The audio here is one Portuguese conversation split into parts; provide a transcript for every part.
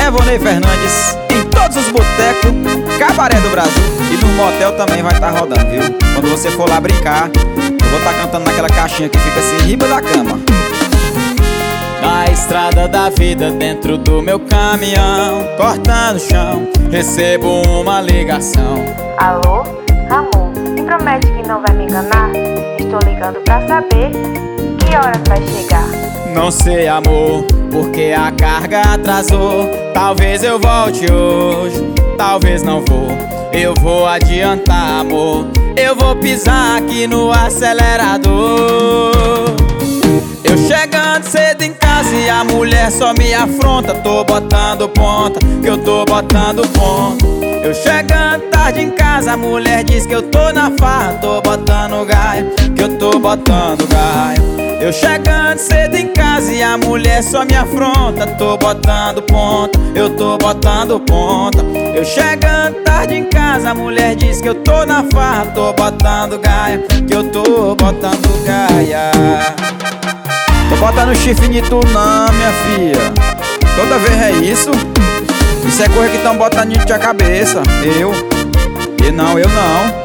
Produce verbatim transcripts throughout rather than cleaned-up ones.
Evonei Fernandes em todos os botecos, cabaré do Brasil. E no motel também vai estar rodando, viu? Quando você for lá brincar, eu vou estar cantando naquela caixinha que fica assim, em riba da cama. Na estrada da vida, dentro do meu caminhão, cortando o chão, recebo uma ligação. Alô, amor, me promete que não vai me enganar? Estou ligando pra saber que horas vai chegar. Não sei, amor, porque a carga atrasou. Talvez eu volte hoje, talvez não vou. Eu vou adiantar, amor, eu vou pisar aqui no acelerador. Eu chegando cedo em casa e a mulher só me afronta. Tô botando ponta, que eu tô botando ponta. Eu chegando tarde em casa, a mulher diz que eu tô na farra. Tô botando gaio, que eu tô botando gaio. Eu chegando cedo em casa e a mulher só me afronta. Tô botando ponta, eu tô botando ponta. Eu chegando tarde em casa, a mulher diz que eu tô na farra. Tô botando gaia, que eu tô botando gaia. Tô botando chifre em tu não, minha filha. Toda vez é isso. Isso é coisa que tão botando em tua cabeça. Eu, e não, eu não.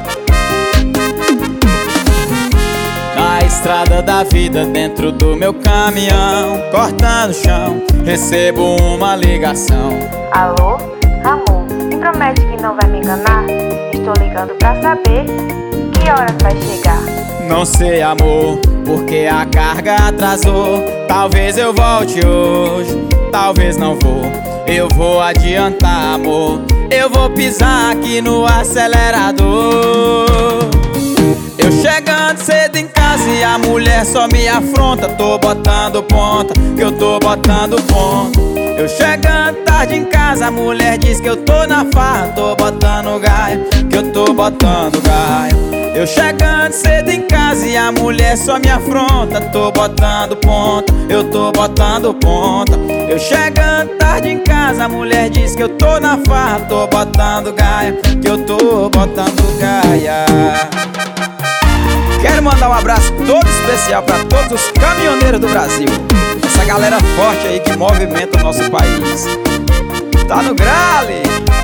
Na estrada da vida, dentro do meu caminhão, cortando o chão, recebo uma ligação. Alô, amor, me promete que não vai me enganar? Estou ligando pra saber que horas vai chegar. Não sei, amor, porque a carga atrasou. Talvez eu volte hoje, talvez não vou. Eu vou adiantar, amor, eu vou pisar aqui no acelerador. Eu chegando cedo em casa e a mulher só me afronta. Tô botando ponta, que eu tô botando ponta. Eu chegando tarde em casa, a mulher diz que eu tô na farra. Tô botando gaio, que eu tô botando gaio. Eu chegando cedo em casa e a mulher só me afronta. Tô botando ponta, eu tô botando ponta. Eu chegando tarde em casa, a mulher diz que eu tô na farra. Tô botando gaia, que eu tô botando gaia. Quero mandar um abraço todo especial pra todos os caminhoneiros do Brasil. Essa galera forte aí que movimenta o nosso país. Tá no grale!